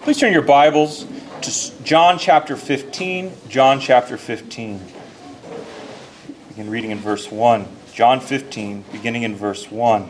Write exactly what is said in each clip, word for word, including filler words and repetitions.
Please turn your Bibles to John chapter fifteen. John chapter fifteen. Begin reading in verse one. John fifteen, beginning in verse one.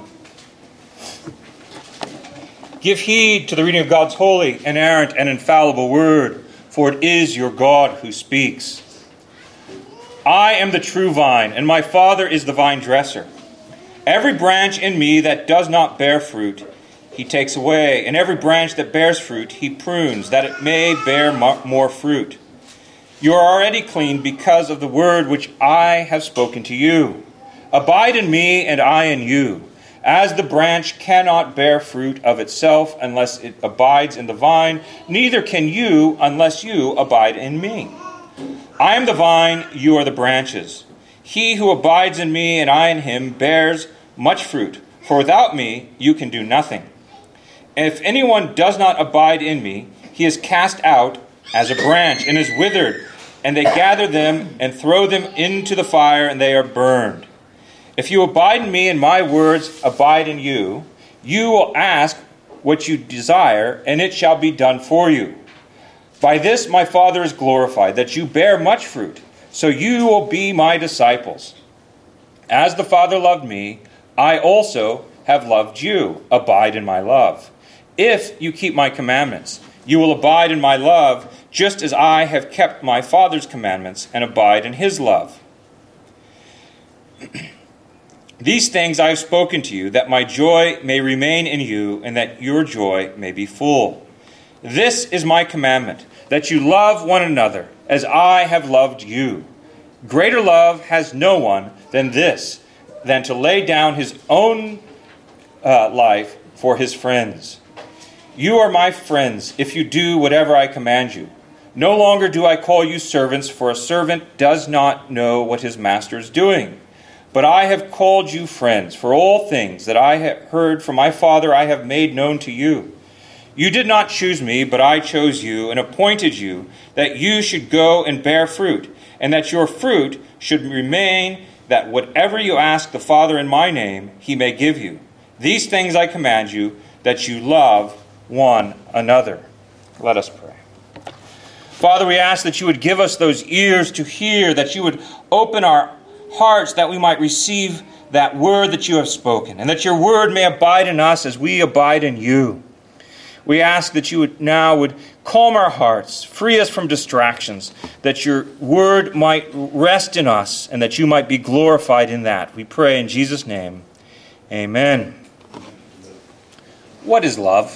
Give heed to the reading of God's holy, inerrant, and infallible word, for it is your God who speaks. I am the true vine, and my Father is the vine dresser. Every branch in me that does not bear fruit, he takes away, and every branch that bears fruit, he prunes, that it may bear more fruit. You are already clean because of the word which I have spoken to you. Abide in me, and I in you. As the branch cannot bear fruit of itself unless it abides in the vine, neither can you unless you abide in me. I am the vine, you are the branches. He who abides in me and I in him bears much fruit, for without me you can do nothing. And if anyone does not abide in me, he is cast out as a branch and is withered, and they gather them and throw them into the fire, and they are burned. If you abide in me and my words abide in you, you will ask what you desire, and it shall be done for you. By this my Father is glorified, that you bear much fruit, so you will be my disciples. As the Father loved me, I also have loved you. Abide in my love. If you keep my commandments, you will abide in my love, just as I have kept my Father's commandments and abide in his love. These things I have spoken to you, that my joy may remain in you, and that your joy may be full. This is my commandment, that you love one another, as I have loved you. Greater love has no one than this, than to lay down his own uh, life for his friends. You are my friends if you do whatever I command you. No longer do I call you servants, for a servant does not know what his master is doing. But I have called you friends, for all things that I have heard from my Father I have made known to you. You did not choose me, but I chose you and appointed you, that you should go and bear fruit, and that your fruit should remain, that whatever you ask the Father in my name, he may give you. These things I command you, that you love one another. Let us pray. Father, we ask that you would give us those ears to hear, that you would open our hearts that we might receive that word that you have spoken, and that your word may abide in us as we abide in you. We ask that you would now would calm our hearts, free us from distractions, that your word might rest in us, and that you might be glorified in that. We pray in Jesus' name. Amen. What is love?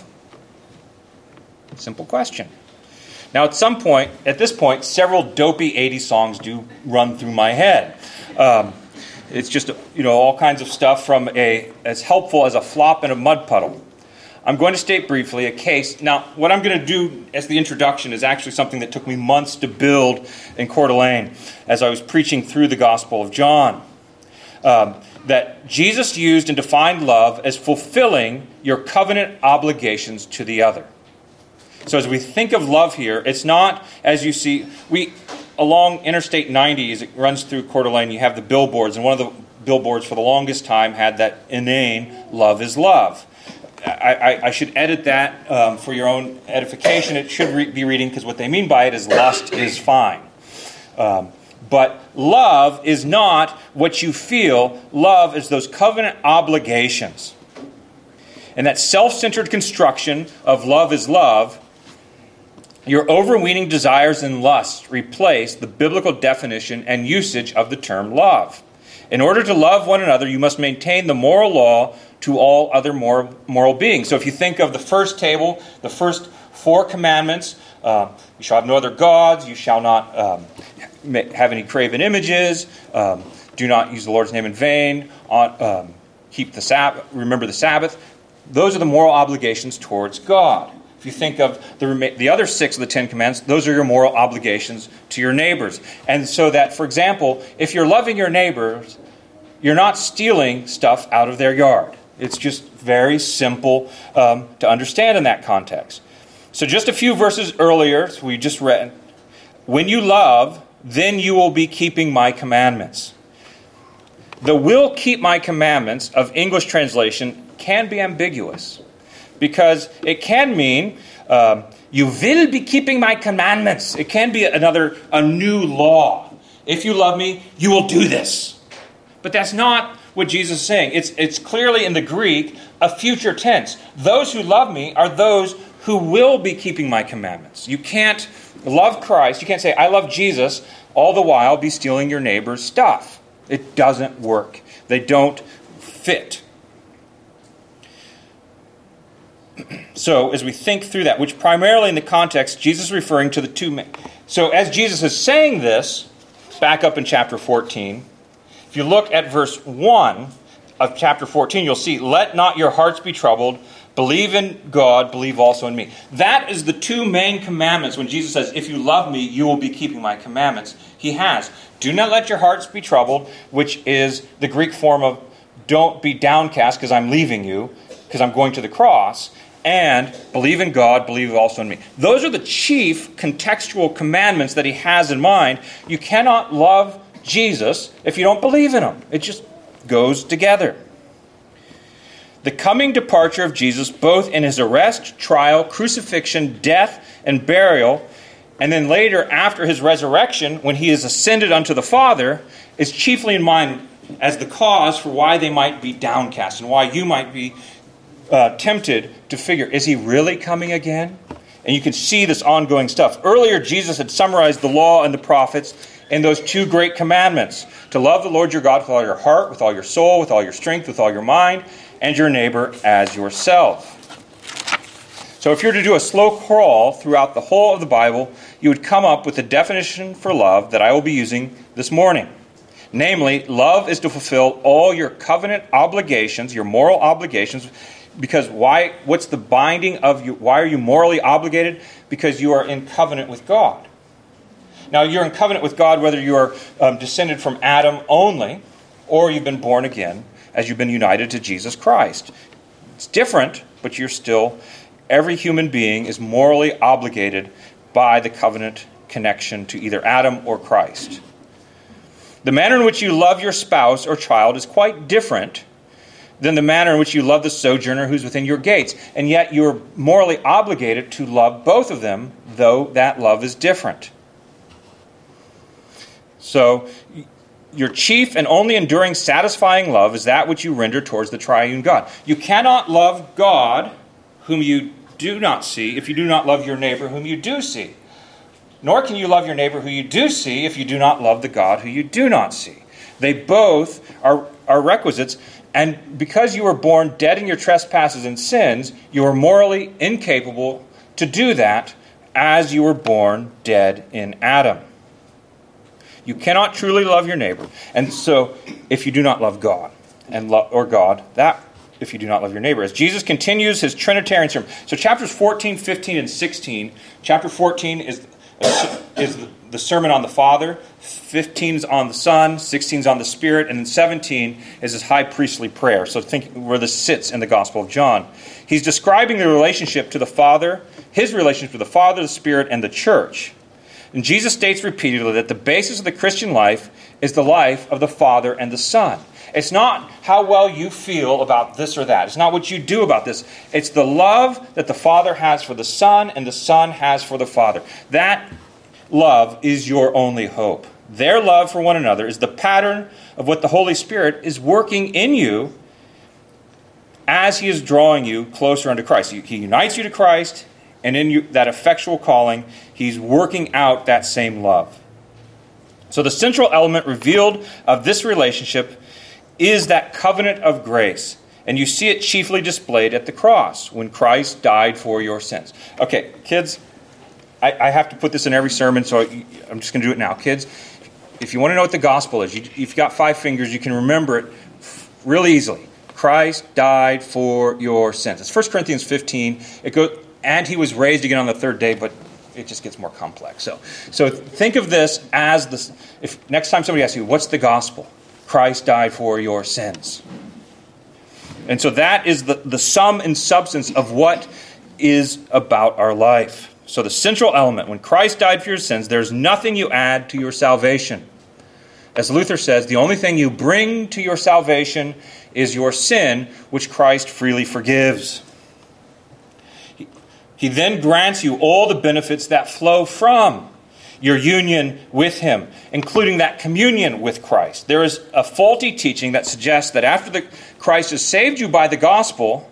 Simple question. Now, at some point, at this point, several dopey eighties songs do run through my head. Um, it's just, you know, all kinds of stuff from a as helpful as a flop in a mud puddle. I'm going to state briefly a case. Now, what I'm going to do as the introduction is actually something that took me months to build in Coeur d'Alene as I was preaching through the Gospel of John. Um, that Jesus used and defined love as fulfilling your covenant obligations to the other. So as we think of love here, it's not, as you see, we along Interstate ninety, as it runs through Coeur d'Alene, you have the billboards, and one of the billboards for the longest time had that inane, love is love. I, I, I should edit that um, for your own edification. It should re- be reading, because what they mean by it is lust is fine. Um, but love is not what you feel. Love is those covenant obligations. And that self-centered construction of love is love, your overweening desires and lusts replace the biblical definition and usage of the term love. In order to love one another, you must maintain the moral law to all other moral, moral beings. So if you think of the first table, the first four commandments, uh, you shall have no other gods, you shall not um, have any graven images, um, do not use the Lord's name in vain, on, um, keep the Sabbath, remember the Sabbath. Those are the moral obligations towards God. If you think of the the other six of the Ten Commandments, those are your moral obligations to your neighbors. And so that, for example, if you're loving your neighbors, you're not stealing stuff out of their yard. It's just very simple um, to understand in that context. So just a few verses earlier, so we just read, when you love, then you will be keeping my commandments. The will keep my commandments of English translation can be ambiguous. because it can mean um, you will be keeping my commandments. It can be another, a new law. If you love me, you will do this. But that's not what Jesus is saying. It's, it's clearly in the Greek a future tense. Those who love me are those who will be keeping my commandments. You can't love Christ. You can't say, I love Jesus, all the while be stealing your neighbor's stuff. It doesn't work. They don't fit. So as we think through that, which primarily in the context, Jesus is referring to the two men. So as Jesus is saying this, back up in chapter fourteen, if you look at verse one of chapter fourteen, you'll see, let not your hearts be troubled. Believe in God, believe also in me. That is the two main commandments. When Jesus says, if you love me, you will be keeping my commandments. He has. Do not let your hearts be troubled, which is the Greek form of don't be downcast because I'm leaving you, because I'm going to the cross. And believe in God, believe also in me. Those are the chief contextual commandments that he has in mind. You cannot love Jesus if you don't believe in him. It just goes together. The coming departure of Jesus, both in his arrest, trial, crucifixion, death, and burial, and then later after his resurrection, when he is ascended unto the Father, is chiefly in mind as the cause for why they might be downcast and why you might be uh, tempted to figure, is he really coming again? And you can see this ongoing stuff. Earlier, Jesus had summarized the law and the prophets in those two great commandments. To love the Lord your God with all your heart, with all your soul, with all your strength, with all your mind, and your neighbor as yourself. So if you were to do a slow crawl throughout the whole of the Bible, you would come up with the definition for love that I will be using this morning. Namely, love is to fulfill all your covenant obligations, your moral obligations. Because why? What's the binding of you? Why are you morally obligated? Because you are in covenant with God. Now, you're in covenant with God whether you are um, descended from Adam only, or you've been born again as you've been united to Jesus Christ. It's different, but you're still, every human being is morally obligated by the covenant connection to either Adam or Christ. The manner in which you love your spouse or child is quite different than the manner in which you love the sojourner who's within your gates. And yet you're morally obligated to love both of them, though that love is different. So, your chief and only enduring satisfying love is that which you render towards the triune God. You cannot love God, whom you do not see, if you do not love your neighbor, whom you do see. Nor can you love your neighbor who you do see if you do not love the God who you do not see. They both are, are requisites. And because you were born dead in your trespasses and sins, you are morally incapable to do that as you were born dead in Adam. You cannot truly love your neighbor. And so, if you do not love God, and lo- or God, that if you do not love your neighbor. As Jesus continues his Trinitarian sermon. So chapters fourteen, fifteen, and sixteen. Chapter fourteen is, is the, the sermon on the Father. fifteen is on the Son. sixteen is on the Spirit. And then seventeen is his high priestly prayer. So think where this sits in the Gospel of John. He's describing the relationship to the Father, his relationship to the Father, the Spirit, and the church. And Jesus states repeatedly that the basis of the Christian life is the life of the Father and the Son. It's not how well you feel about this or that. It's not what you do about this. It's the love that the Father has for the Son and the Son has for the Father. That love is your only hope. Their love for one another is the pattern of what the Holy Spirit is working in you as he is drawing you closer unto Christ. He unites you to Christ, and in you, that effectual calling, he's working out that same love. So the central element revealed of this relationship is that covenant of grace. And you see it chiefly displayed at the cross, when Christ died for your sins. Okay, kids, I, I have to put this in every sermon, so I'm just going to do it now. Kids, if you want to know what the gospel is, you, if you've got five fingers, you can remember it real easily. Christ died for your sins. It's First Corinthians fifteen. It goes, and he was raised again on the third day, but it just gets more complex. So, so think of this as the. If next time somebody asks you, "What's the gospel?" Christ died for your sins. And so that is the, the sum and substance of what is about our life. So the central element, when Christ died for your sins, there's nothing you add to your salvation. As Luther says, the only thing you bring to your salvation is your sin, which Christ freely forgives. He then grants you all the benefits that flow from your union with him, including that communion with Christ. There is a faulty teaching that suggests that after the, Christ has saved you by the gospel,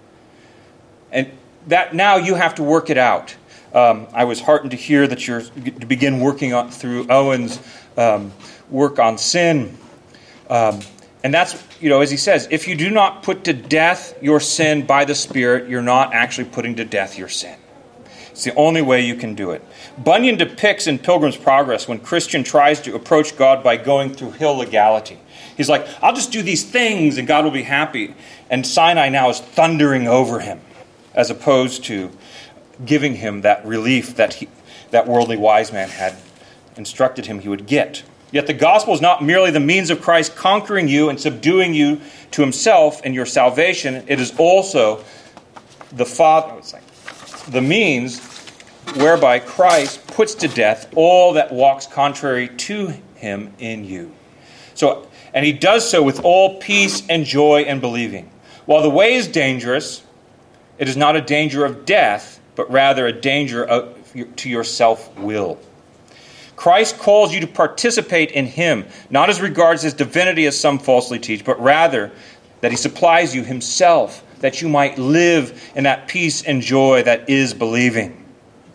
and that now you have to work it out. Um, I was heartened to hear that you're to begin working on through Owen's um, work on sin. Um, and that's, you know, as he says, if you do not put to death your sin by the Spirit, you're not actually putting to death your sin. It's the only way you can do it. Bunyan depicts in Pilgrim's Progress when Christian tries to approach God by going through hill legality. He's like, I'll just do these things and God will be happy. And Sinai now is thundering over him, as opposed to giving him that relief that he, that worldly wise man had instructed him he would get. Yet the gospel is not merely the means of Christ conquering you and subduing you to himself and your salvation. It is also the Father, it's like the means whereby Christ puts to death all that walks contrary to him in you. So, and he does so with all peace and joy and believing. While the way is dangerous, it is not a danger of death, but rather a danger of, to your self-will. Christ calls you to participate in him, not as regards his divinity as some falsely teach, but rather that he supplies you himself, that you might live in that peace and joy that is believing.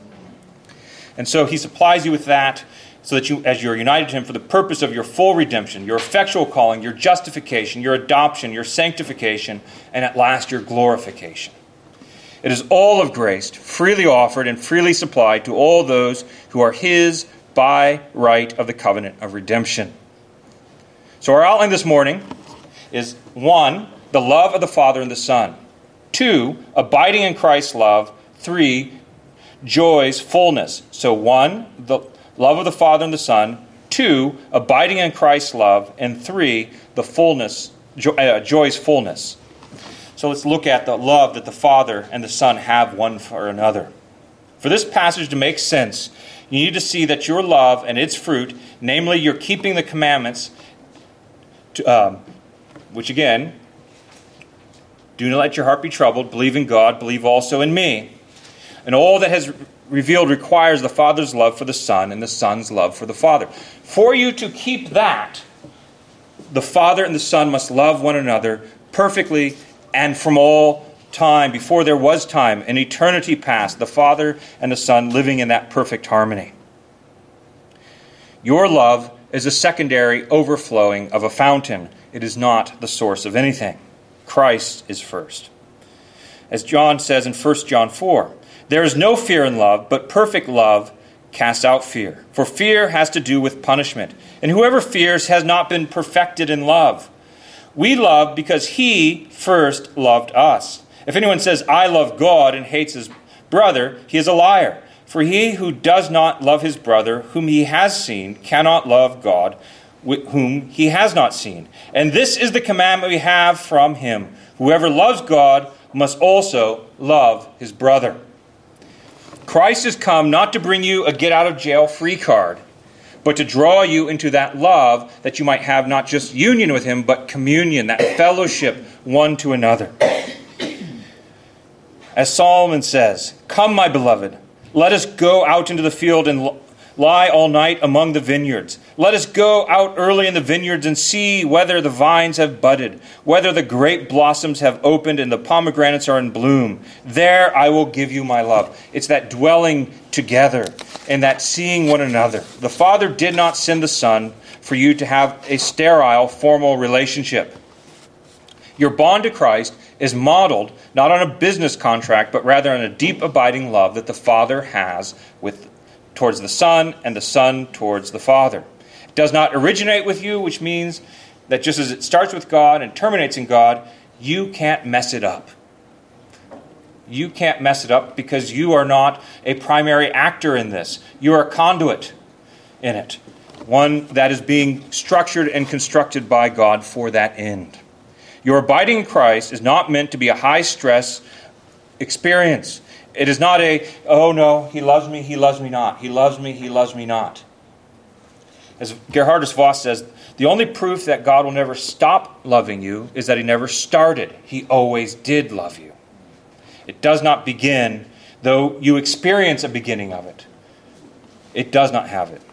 And so he supplies you with that so that you, as you're united to him for the purpose of your full redemption, your effectual calling, your justification, your adoption, your sanctification, and at last your glorification. It is all of grace, freely offered and freely supplied to all those who are his by right of the covenant of redemption. So our outline this morning is one, the love of the Father and the Son. Two, abiding in Christ's love. Three, joy's fullness. So one, the love of the Father and the Son. Two, abiding in Christ's love. And three, the fullness, jo- uh, joy's fullness. So let's look at the love that the Father and the Son have one for another. For this passage to make sense, you need to see that your love and its fruit, namely your keeping the commandments, to, um, which again, do not let your heart be troubled, believe in God, believe also in me. And all that has revealed requires the Father's love for the Son and the Son's love for the Father. For you to keep that, the Father and the Son must love one another perfectly and from all time, before there was time, in eternity past, the Father and the Son living in that perfect harmony. Your love is a secondary overflowing of a fountain. It is not the source of anything. Christ is first. As John says in First John four, there is no fear in love, but perfect love casts out fear. For fear has to do with punishment, and whoever fears has not been perfected in love. We love because he first loved us. If anyone says, I love God, and hates his brother, he is a liar. For he who does not love his brother, whom he has seen, cannot love God, whom he has not seen. And this is the commandment we have from him. Whoever loves God must also love his brother. Christ has come not to bring you a get-out-of-jail-free card, but to draw you into that love that you might have not just union with him, but communion, that fellowship one to another. As Solomon says, come, my beloved, let us go out into the field and lie all night among the vineyards. Let us go out early in the vineyards and see whether the vines have budded, whether the grape blossoms have opened and the pomegranates are in bloom. There I will give you my love. It's that dwelling together and that seeing one another. The Father did not send the Son for you to have a sterile, formal relationship. Your bond to Christ is modeled not on a business contract, but rather on a deep abiding love that the Father has with towards the Son and the Son towards the Father. It does not originate with you, which means that just as it starts with God and terminates in God, you can't mess it up. You can't mess it up because you are not a primary actor in this. You are a conduit in it, one that is being structured and constructed by God for that end. Your abiding in Christ is not meant to be a high-stress experience. It is not a, oh no, he loves me, he loves me not. He loves me, he loves me not. As Gerhardus Voss says, the only proof that God will never stop loving you is that he never started. He always did love you. It does not begin though you experience a beginning of it. It does not have it.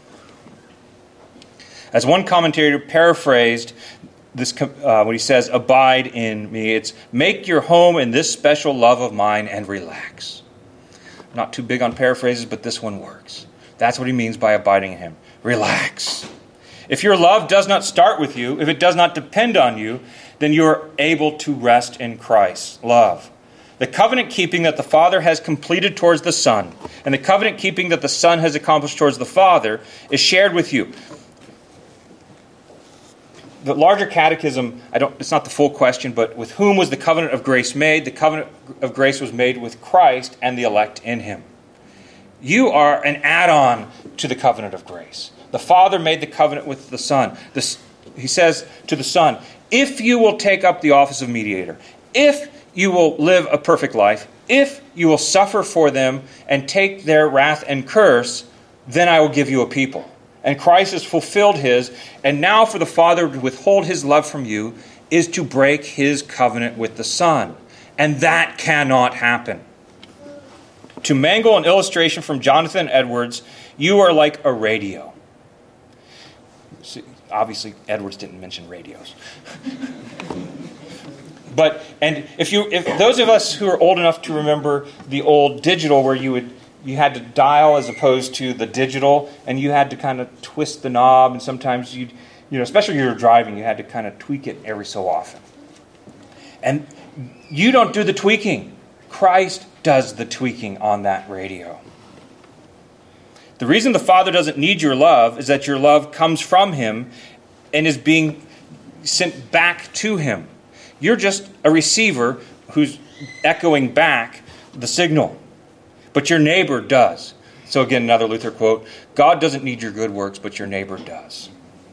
As one commentator paraphrased this uh, when he says, abide in me, it's make your home in this special love of mine and relax. I'm not too big on paraphrases, but this one works. That's what he means by abiding in him. Relax. If your love does not start with you, if it does not depend on you, then you are able to rest in Christ's love. The covenant keeping that the Father has completed towards the Son, and the covenant keeping that the Son has accomplished towards the Father, is shared with you. The larger catechism, I don't, it's not the full question, but with whom was the covenant of grace made? The covenant of grace was made with Christ and the elect in him. You are an add-on to the covenant of grace. The Father made the covenant with the Son. This, he says to the Son, if you will take up the office of mediator, if you will live a perfect life, if you will suffer for them and take their wrath and curse, then I will give you a people. And Christ has fulfilled his, and now for the Father to withhold his love from you is to break his covenant with the Son. And that cannot happen. To mangle an illustration from Jonathan Edwards, you are like a radio. See, obviously, Edwards didn't mention radios. But, and if you, if those of us who are old enough to remember the old digital where you would, you had to dial as opposed to the digital, and you had to kind of twist the knob, and sometimes you'd, you know, especially if you were driving, you had to kind of tweak it every so often. And you don't do the tweaking. Christ does the tweaking on that radio. The reason the Father doesn't need your love is that your love comes from him and is being sent back to him. You're just a receiver who's echoing back the signal. But your neighbor does. So again, another Luther quote, God doesn't need your good works, but your neighbor does.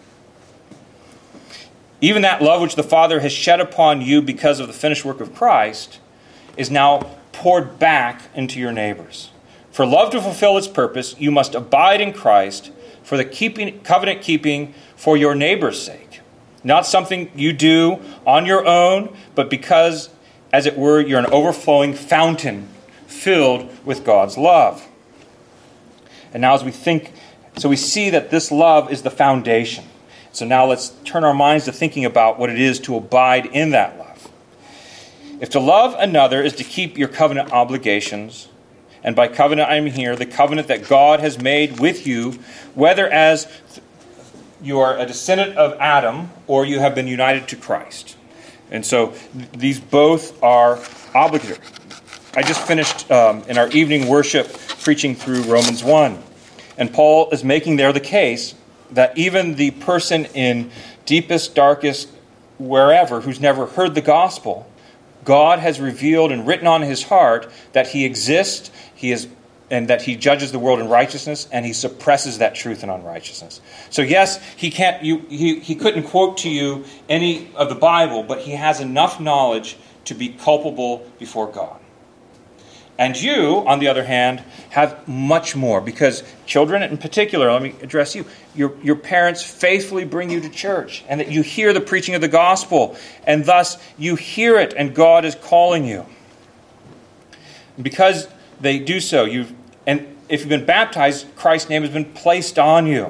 Even that love which the Father has shed upon you because of the finished work of Christ is now poured back into your neighbors. For love to fulfill its purpose, you must abide in Christ for the keeping, covenant keeping for your neighbor's sake. Not something you do on your own, but because, as it were, you're an overflowing fountain filled with God's love. And now as we think, so we see that this love is the foundation. So now let's turn our minds to thinking about what it is to abide in that love. If to love another is to keep your covenant obligations, and by covenant I mean here the covenant that God has made with you, whether as you are a descendant of Adam or you have been united to Christ. And so th- these both are obligatory. I just finished um, in our evening worship preaching through Romans one. And Paul is making there the case that even the person in deepest, darkest, wherever, who's never heard the gospel, God has revealed and written on his heart that he exists, he is, and that he judges the world in righteousness, and he suppresses that truth in unrighteousness. So yes, he can't. You, he, he couldn't quote to you any of the Bible, but he has enough knowledge to be culpable before God. And you, on the other hand, have much more, because children in particular, let me address you, your, your parents faithfully bring you to church, and that you hear the preaching of the gospel, and thus you hear it, and God is calling you. And because they do so, you've, and if you've been baptized, Christ's name has been placed on you.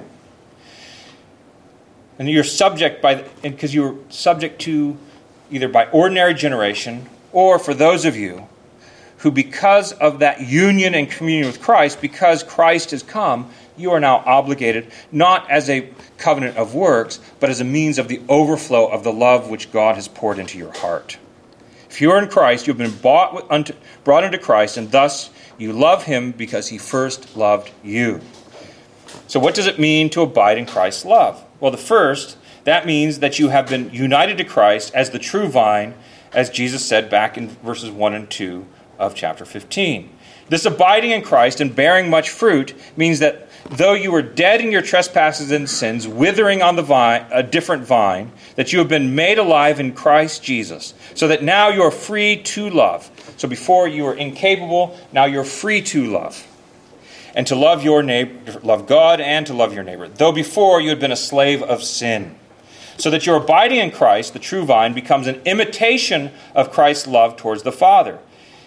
And you're subject by, because you're subject to either by ordinary generation, or for those of you who because of that union and communion with Christ, because Christ has come, you are now obligated, not as a covenant of works, but as a means of the overflow of the love which God has poured into your heart. If you are in Christ, you have been bought unto, brought into Christ, and thus you love him because he first loved you. So what does it mean to abide in Christ's love? Well, the first, that means that you have been united to Christ as the true vine, as Jesus said back in verses one and two of chapter fifteen. This abiding in Christ and bearing much fruit means that though you were dead in your trespasses and sins, withering on the vine, a different vine, that you have been made alive in Christ Jesus, so that now you are free to love. So before you were incapable, now you're free to love. And to love your neighbor, love God and to love your neighbor, though before you had been a slave of sin. So that your abiding in Christ, the true vine, becomes an imitation of Christ's love towards the Father.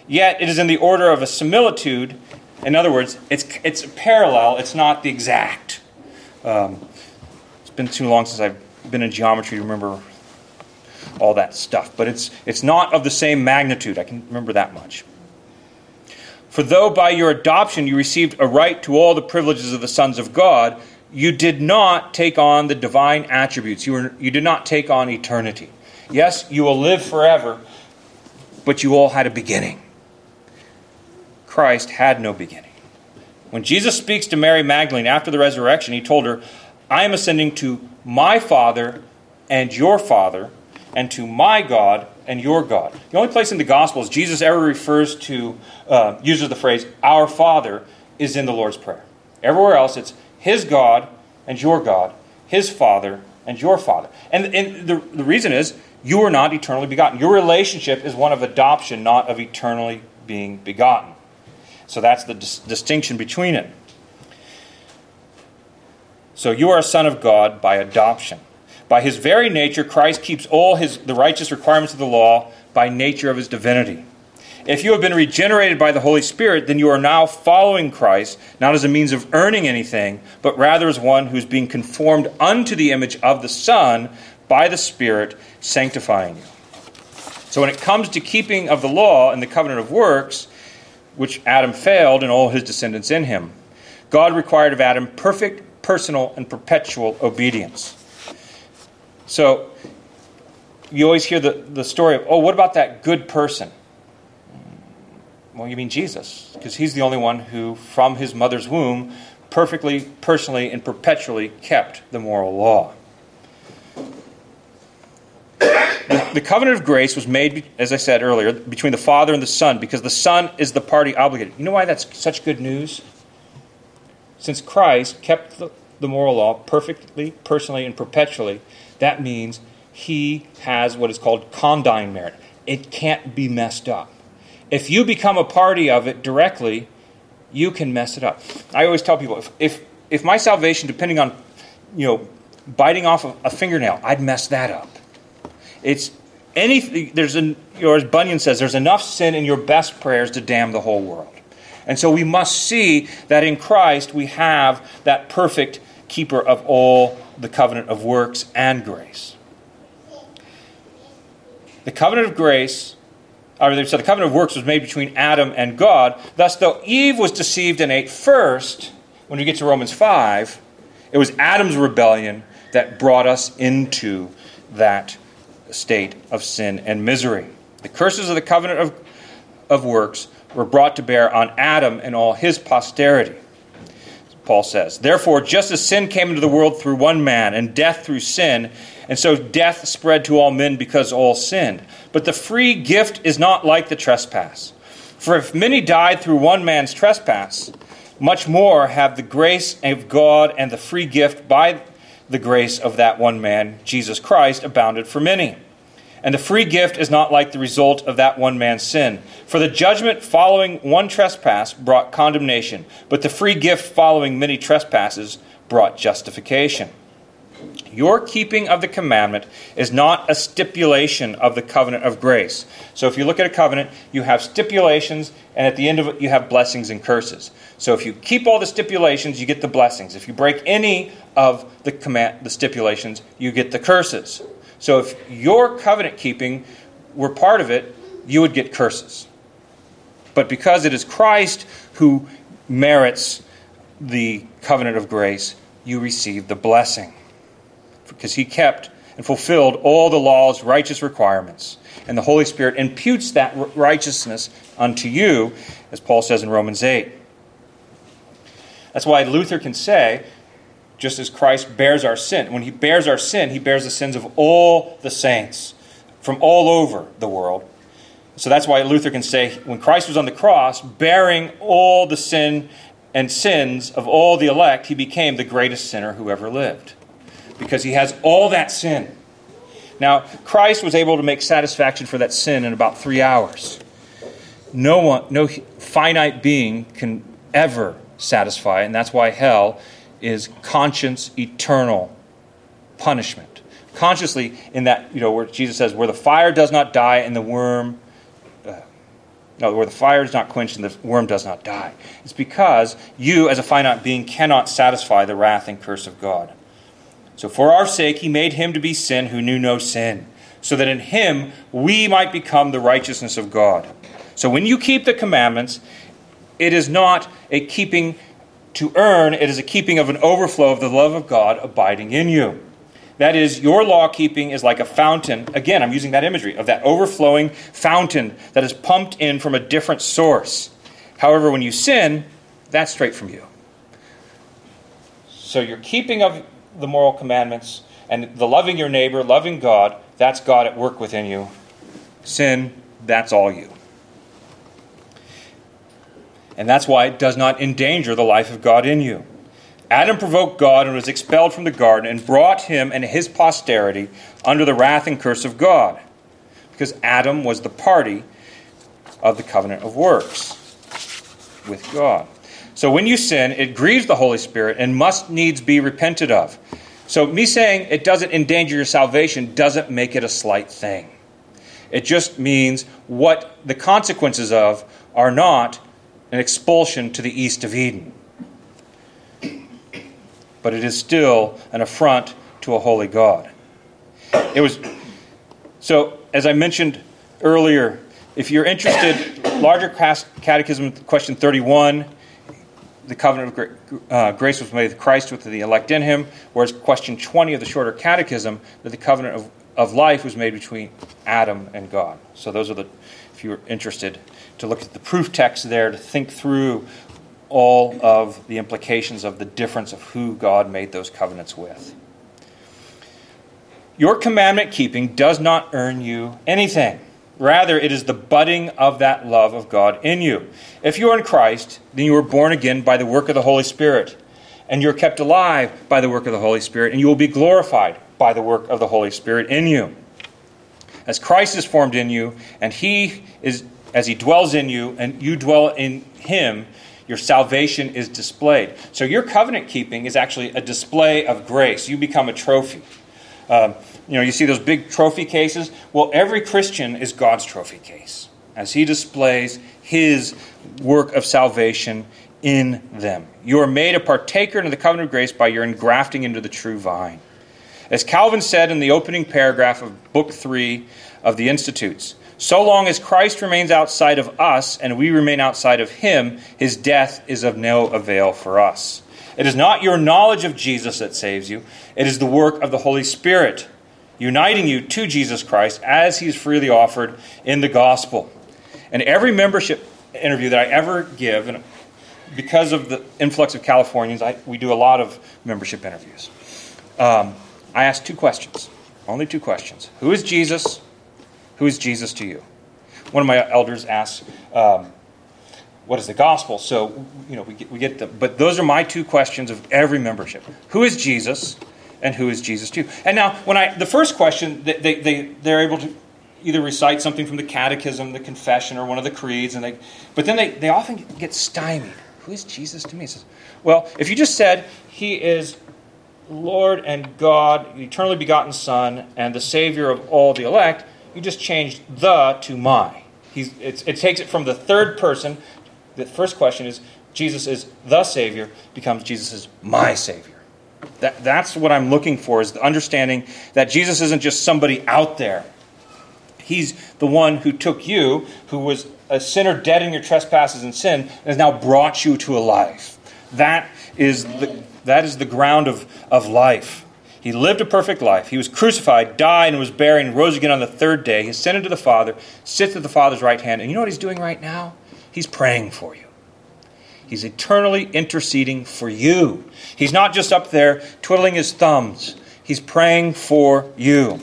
Yet it is in the order of a similitude. In other words, it's it's a parallel. It's not the exact. Um, it's been too long since I've been in geometry to remember all that stuff. But it's it's not of the same magnitude. I can remember that much. For though by your adoption you received a right to all the privileges of the sons of God, you did not take on the divine attributes. You were, you did not take on eternity. Yes, you will live forever, but you all had a beginning. Christ had no beginning. When Jesus speaks to Mary Magdalene after the resurrection, he told her, I am ascending to my Father and your Father, and to my God and your God. The only place in the Gospels Jesus ever refers to, uh, uses the phrase, our Father, is in the Lord's Prayer. Everywhere else, it's his God and your God, his Father and your Father. And, and the, the reason is, you are not eternally begotten. Your relationship is one of adoption, not of eternally being begotten. So that's the dis- distinction between it. So you are a son of God by adoption. By his very nature, Christ keeps all his the righteous requirements of the law by nature of his divinity. If you have been regenerated by the Holy Spirit, then you are now following Christ, not as a means of earning anything, but rather as one who is being conformed unto the image of the Son by the Spirit, sanctifying you. So when it comes to keeping of the law and the covenant of works, which Adam failed and all his descendants in him, God required of Adam perfect, personal, and perpetual obedience. So you always hear the, the story of, oh, what about that good person? Well, you mean Jesus, because he's the only one who, from his mother's womb, perfectly, personally, and perpetually kept the moral law. The, the covenant of grace was made, as I said earlier, between the Father and the Son, because the Son is the party obligated. You know why that's such good news? Since Christ kept the, the moral law perfectly, personally, and perpetually, that means he has what is called condign merit. It can't be messed up. If you become a party of it directly, you can mess it up. I always tell people, if if, if my salvation, depending on, you know, biting off a, a fingernail, I'd mess that up. It's any there's an, you know, as Bunyan says, there's enough sin in your best prayers to damn the whole world. And so we must see that in Christ we have that perfect keeper of all the covenant of works and grace. The covenant of grace, or so the covenant of works was made between Adam and God. Thus, though Eve was deceived and ate first, when we get to Romans five, it was Adam's rebellion that brought us into that state of sin and misery. The curses of the covenant of, of works were brought to bear on Adam and all his posterity. Paul says, therefore, just as sin came into the world through one man, and death through sin, and so death spread to all men because all sinned. But the free gift is not like the trespass. For if many died through one man's trespass, much more have the grace of God and the free gift by the grace of that one man, Jesus Christ, abounded for many. And the free gift is not like the result of that one man's sin. For the judgment following one trespass brought condemnation, but the free gift following many trespasses brought justification. Your keeping of the commandment is not a stipulation of the covenant of grace. So if you look at a covenant, you have stipulations, and at the end of it, you have blessings and curses. So if you keep all the stipulations, you get the blessings. If you break any of the command, the stipulations, you get the curses. So if your covenant keeping were part of it, you would get curses. But because it is Christ who merits the covenant of grace, you receive the blessing. Because he kept and fulfilled all the law's righteous requirements. And the Holy Spirit imputes that righteousness unto you, as Paul says in Romans eight. That's why Luther can say, just as Christ bears our sin, when he bears our sin, he bears the sins of all the saints from all over the world. So that's why Luther can say, when Christ was on the cross, bearing all the sin and sins of all the elect, he became the greatest sinner who ever lived. Because he has all that sin. Now, Christ was able to make satisfaction for that sin in about three hours. No one, no finite being can ever satisfy, and that's why hell is conscience eternal punishment. Consciously, in that, you know, where Jesus says, where the fire does not die and the worm uh, No, where the fire is not quenched and the worm does not die. It's because you, as a finite being, cannot satisfy the wrath and curse of God. So for our sake, he made him to be sin who knew no sin, so that in him we might become the righteousness of God. So when you keep the commandments, it is not a keeping to earn, it is a keeping of an overflow of the love of God abiding in you. That is, your law keeping is like a fountain. Again, I'm using that imagery of that overflowing fountain that is pumped in from a different source. However, when you sin, that's straight from you. So your keeping of the moral commandments and the loving your neighbor, loving God, that's God at work within you. Sin, that's all you. And that's why it does not endanger the life of God in you. Adam provoked God and was expelled from the garden and brought him and his posterity under the wrath and curse of God, because Adam was the party of the covenant of works with God. So when you sin, it grieves the Holy Spirit and must needs be repented of. So me saying it doesn't endanger your salvation doesn't make it a slight thing. It just means what the consequences of are not an expulsion to the east of Eden. But it is still an affront to a holy God. It was so, as I mentioned earlier, if you're interested, larger catechism, question thirty-one, the covenant of uh, grace was made with Christ with the elect in him, whereas question twenty of the shorter catechism, that the covenant of, of life was made between Adam and God. So those are the, if you're interested, to look at the proof text there, to think through all of the implications of the difference of who God made those covenants with. Your commandment keeping does not earn you anything. Rather, it is the budding of that love of God in you. If you are in Christ, then you are born again by the work of the Holy Spirit, and you are kept alive by the work of the Holy Spirit, and you will be glorified by the work of the Holy Spirit in you. As Christ is formed in you, and he is, as he dwells in you, and you dwell in him, your salvation is displayed. So your covenant keeping is actually a display of grace. You become a trophy. Um, you know, you see those big trophy cases? Well, every Christian is God's trophy case, as he displays his work of salvation in them. You are made a partaker in the covenant of grace by your engrafting into the true vine. As Calvin said in the opening paragraph of Book three of the Institutes, so long as Christ remains outside of us and we remain outside of him, his death is of no avail for us. It is not your knowledge of Jesus that saves you. It is the work of the Holy Spirit, uniting you to Jesus Christ as he is freely offered in the gospel. And every membership interview that I ever give, and because of the influx of Californians, I, we do a lot of membership interviews. Um, I ask two questions, only two questions. Who is Jesus? Who is Jesus to you? One of my elders asks, um, what is the gospel? So, you know, we get, we get the, but those are my two questions of every membership. Who is Jesus, and who is Jesus to you? And now, when I, the first question, they, they, they, they're able to either recite something from the catechism, the confession, or one of the creeds, and they, but then they, they often get stymied. Who is Jesus to me? He says, well, if you just said, he is Lord and God, eternally begotten Son, and the Savior of all the elect, you just changed the to my. He's, it's, it takes it from the third person. The first question is, Jesus is the Savior, becomes Jesus is my Savior. That, that's what I'm looking for, is the understanding that Jesus isn't just somebody out there. He's the one who took you, who was a sinner dead in your trespasses and sin, and has now brought you to a life. That is the, that is the ground of, of life. He lived a perfect life. He was crucified, died, and was buried, and rose again on the third day. He ascended to the Father, sits at the Father's right hand. And you know what he's doing right now? He's praying for you. He's eternally interceding for you. He's not just up there twiddling his thumbs. He's praying for you.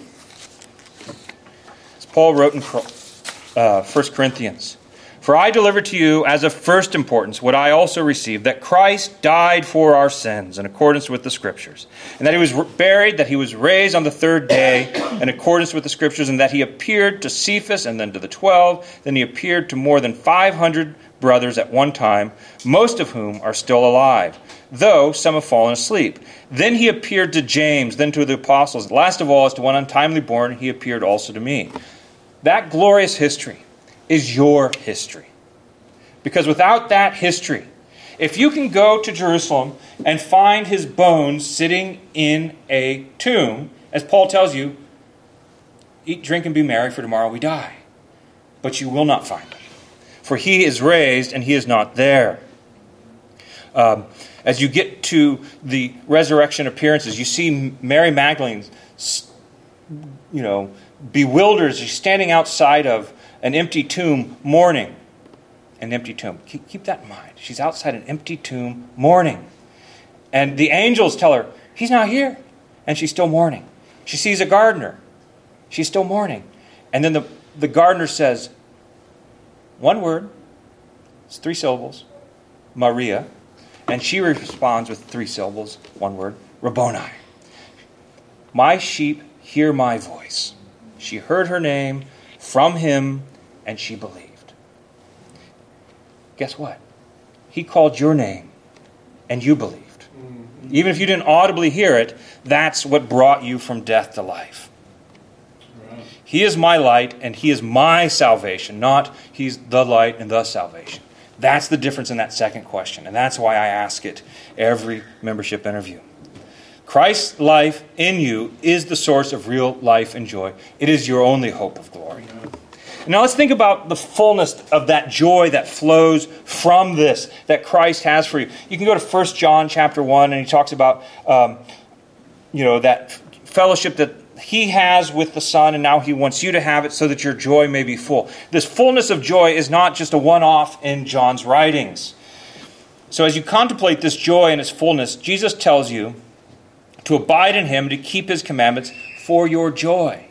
As Paul wrote in uh, First Corinthians, for I delivered to you as of first importance what I also received, that Christ died for our sins in accordance with the Scriptures, and that he was buried, that he was raised on the third day in accordance with the Scriptures, and that he appeared to Cephas and then to the twelve. Then he appeared to more than five hundred brothers at one time, most of whom are still alive, though some have fallen asleep. Then he appeared to James, then to the apostles. Last of all, as to one untimely born, he appeared also to me. That glorious history is your history. Because without that history, if you can go to Jerusalem and find his bones sitting in a tomb, as Paul tells you, eat, drink, and be merry, for tomorrow we die. But you will not find him. For he is raised and he is not there. Um, as you get to the resurrection appearances, you see Mary Magdalene, you know, bewildered. She's standing outside of an empty tomb mourning. An empty tomb. Keep, keep that in mind. She's outside an empty tomb mourning. And the angels tell her, he's not here. And she's still mourning. She sees a gardener. She's still mourning. And then the, the gardener says, one word, it's three syllables, Maria. And she responds with three syllables, one word, Rabboni. My sheep hear my voice. She heard her name from him, and she believed. Guess what? He called your name, and you believed. Mm-hmm. Even if you didn't audibly hear it, that's what brought you from death to life. Right. He is my light, and he is my salvation, not he's the light and the salvation. That's the difference in that second question, and that's why I ask it every membership interview. Christ's life in you is the source of real life and joy. It is your only hope of glory. Now let's think about the fullness of that joy that flows from this, that Christ has for you. You can go to First John chapter one, and he talks about um, you know, that fellowship that he has with the Son, and now he wants you to have it so that your joy may be full. This fullness of joy is not just a one-off in John's writings. So as you contemplate this joy and its fullness, Jesus tells you to abide in him, to keep his commandments for your joy.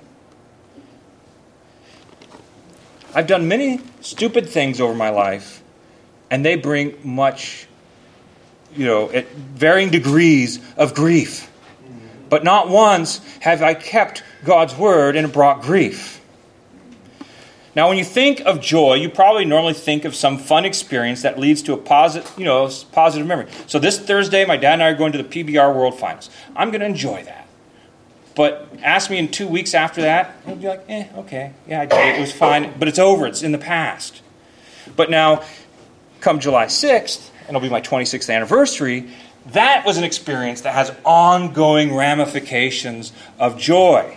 I've done many stupid things over my life, and they bring much, you know, at varying degrees of grief. But not once have I kept God's word and it brought grief. Now, when you think of joy, you probably normally think of some fun experience that leads to a positive, you know, positive memory. So this Thursday, my dad and I are going to the P B R World Finals. I'm going to enjoy that. But ask me in two weeks after that, I'll be like, eh, okay, yeah, I did it. It was fine, but it's over. It's in the past. But now, come July sixth, and it'll be my twenty-sixth anniversary, that was an experience that has ongoing ramifications of joy.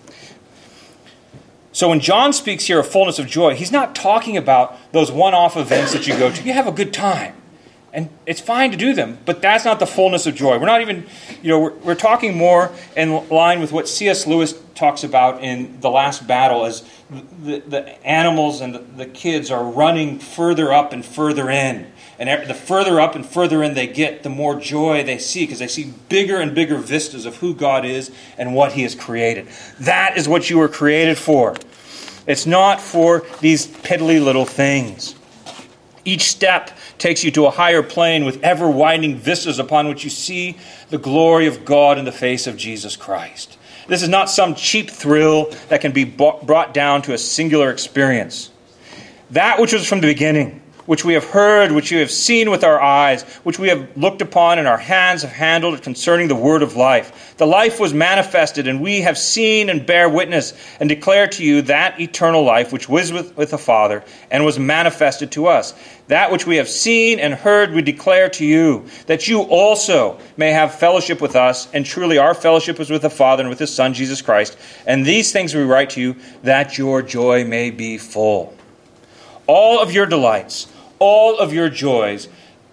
So when John speaks here of fullness of joy, he's not talking about those one-off events that you go to. You have a good time. And it's fine to do them, but that's not the fullness of joy. We're not even, you know, we're, we're talking more in line with what C S Lewis talks about in The Last Battle, as the, the animals and the, the kids are running further up and further in. And the further up and further in they get, the more joy they see, because they see bigger and bigger vistas of who God is and what he has created. That is what you were created for. It's not for these piddly little things. Each step takes you to a higher plane with ever-widening vistas upon which you see the glory of God in the face of Jesus Christ. This is not some cheap thrill that can be brought down to a singular experience. That which was from the beginning, which we have heard, which we have seen with our eyes, which we have looked upon and our hands have handled concerning the word of life. The life was manifested, and we have seen and bear witness and declare to you that eternal life which was with, with the Father and was manifested to us. That which we have seen and heard we declare to you, that you also may have fellowship with us, and truly our fellowship is with the Father and with his Son, Jesus Christ. And these things we write to you, that your joy may be full. All of your delights, all of your joys,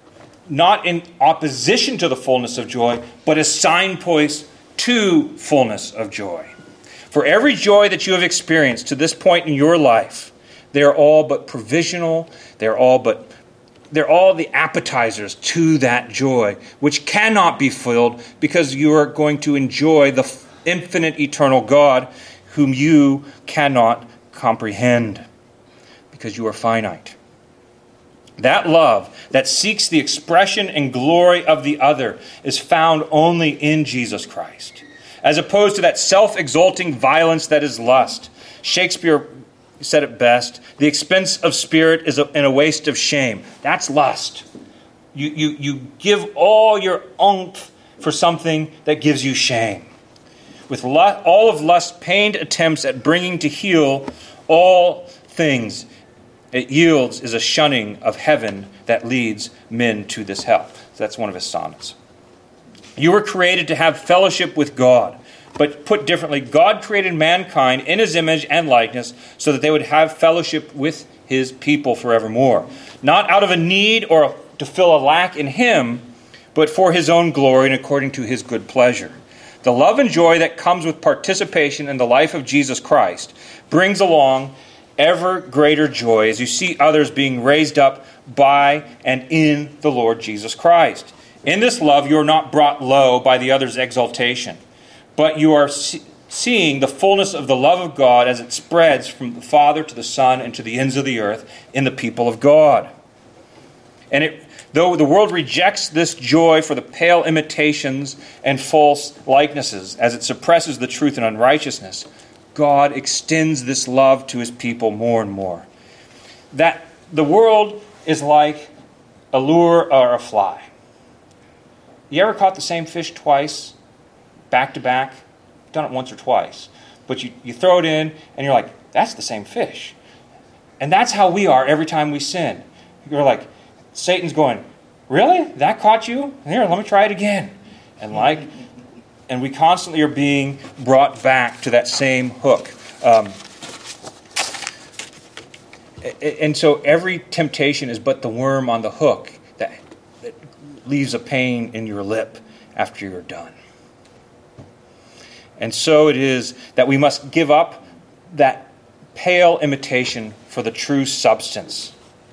not in opposition to the fullness of joy, but as signposts to fullness of joy. For every joy that you have experienced to this point in your life, they are all but provisional, they're all but they're all the appetizers to that joy, which cannot be filled because you are going to enjoy the infinite eternal God whom you cannot comprehend because you are finite. That love that seeks the expression and glory of the other is found only in Jesus Christ, as opposed to that self-exalting violence that is lust. Shakespeare said it best, the expense of spirit is a, and a waste of shame. That's lust. You, you, you give all your oomph for something that gives you shame. With all of lust's pained attempts at bringing to heel all things, it yields is a shunning of heaven that leads men to this hell. So that's one of his sonnets. You were created to have fellowship with God. But put differently, God created mankind in his image and likeness so that they would have fellowship with his people forevermore. Not out of a need or to fill a lack in him, but for his own glory and according to his good pleasure. The love and joy that comes with participation in the life of Jesus Christ brings along ever greater joy as you see others being raised up by and in the Lord Jesus Christ. In this love, you are not brought low by the other's exaltation, but you are see- seeing the fullness of the love of God as it spreads from the Father to the Son and to the ends of the earth in the people of God. And it, though the world rejects this joy for the pale imitations and false likenesses, as it suppresses the truth and unrighteousness, God extends this love to his people more and more. That the world is like a lure or a fly. You ever caught the same fish twice, back to back? I've done it once or twice. But you, you throw it in, and you're like, that's the same fish. And that's how we are every time we sin. You're like, Satan's going, really? That caught you? Here, let me try it again. And like, and we constantly are being brought back to that same hook. Um, and so every temptation is but the worm on the hook that, that leaves a pain in your lip after you're done. And so it is that we must give up that pale imitation for the true substance.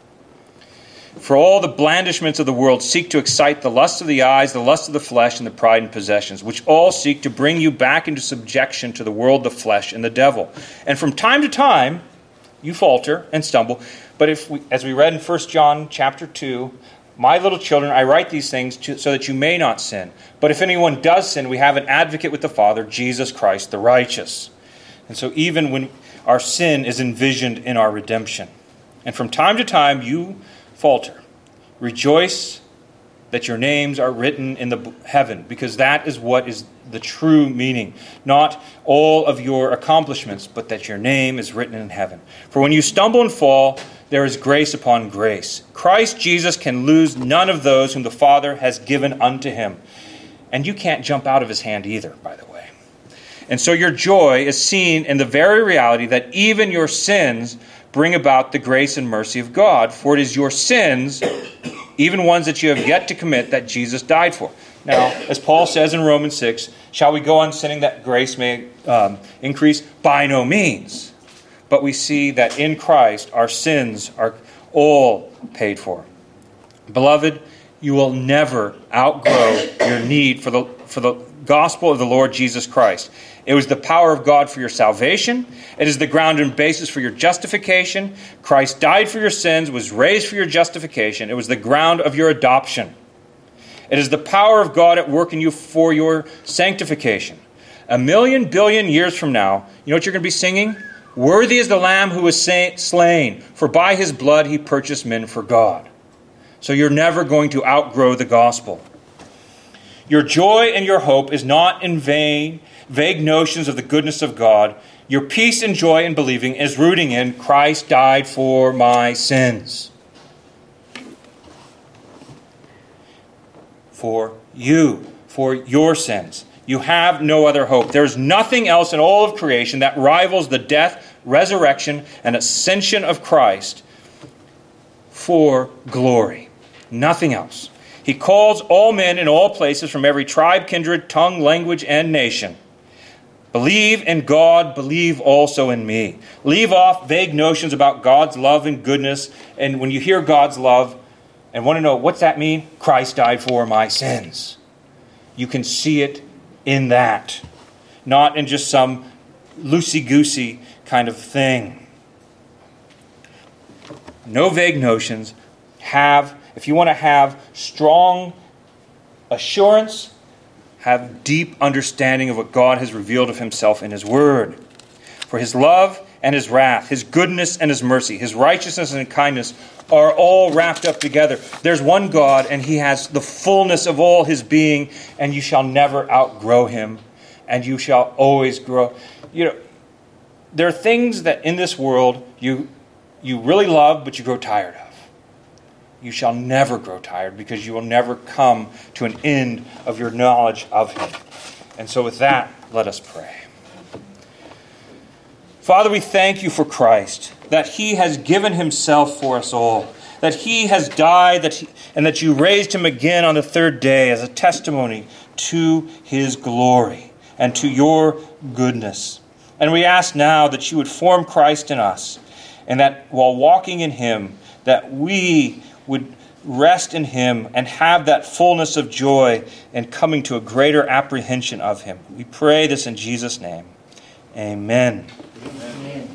For all the blandishments of the world seek to excite the lust of the eyes, the lust of the flesh, and the pride in possessions, which all seek to bring you back into subjection to the world, the flesh, and the devil. And from time to time, you falter and stumble. But if we, as we read in First John chapter two, my little children, I write these things to, so that you may not sin. But if anyone does sin, we have an advocate with the Father, Jesus Christ the righteous. And so even when our sin is envisioned in our redemption. And from time to time, you falter. Rejoice that your names are written in the heaven, because that is what is the true meaning. Not all of your accomplishments, but that your name is written in heaven. For when you stumble and fall, there is grace upon grace. Christ Jesus can lose none of those whom the Father has given unto him. And you can't jump out of his hand either, by the way. And so your joy is seen in the very reality that even your sins bring about the grace and mercy of God. For it is your sins, even ones that you have yet to commit, that Jesus died for. Now, as Paul says in Romans six, shall we go on sinning that grace may um, increase? By no means. But we see that in Christ our sins are all paid for. Beloved, you will never outgrow your need for the for the gospel of the Lord Jesus Christ. It was the power of God for your salvation. It is the ground and basis for your justification. Christ died for your sins, was raised for your justification. It was the ground of your adoption. It is the power of God at work in you for your sanctification. A million billion years from now, you know what you're going to be singing? Worthy is the Lamb who was slain, for by his blood he purchased men for God. So you're never going to outgrow the gospel. Your joy and your hope is not in vain, vague notions of the goodness of God. Your peace and joy in believing is rooting in Christ died for my sins. For you, for your sins. You have no other hope. There's nothing else in all of creation that rivals the death, resurrection, and ascension of Christ for glory. Nothing else. He calls all men in all places from every tribe, kindred, tongue, language, and nation. Believe in God, believe also in me. Leave off vague notions about God's love and goodness. And when you hear God's love and want to know what's that mean? Christ died for my sins. You can see it in that. Not in just some loosey-goosey kind of thing. No vague notions. Have, if you want to have strong assurance, have deep understanding of what God has revealed of himself in his word. For his love and his wrath, his goodness and his mercy, his righteousness and kindness are all wrapped up together. There's one God, and he has the fullness of all his being, and you shall never outgrow him, and you shall always grow. You know, there are things that in this world you you really love but you grow tired of. You shall never grow tired because you will never come to an end of your knowledge of him. And so with that, let us pray. Father, we thank you for Christ, that he has given himself for us all, that he has died, that he, and that you raised him again on the third day as a testimony to his glory and to your goodness. And we ask now that you would form Christ in us, and that while walking in him, that we would rest in him and have that fullness of joy and coming to a greater apprehension of him. We pray this in Jesus' name. Amen. Amen.